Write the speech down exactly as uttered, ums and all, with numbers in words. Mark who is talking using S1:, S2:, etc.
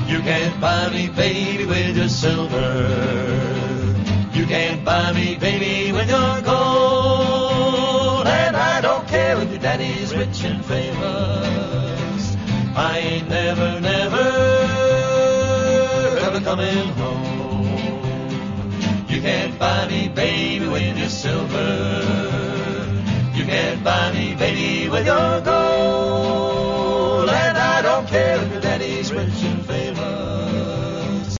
S1: You can't buy me, baby, with your silver. You can't buy me, baby, with your gold. And I don't care if your daddy's rich and famous. I ain't never, never, ever coming home. You can't buy me, baby, with your silver. You can't buy me, baby, with your gold.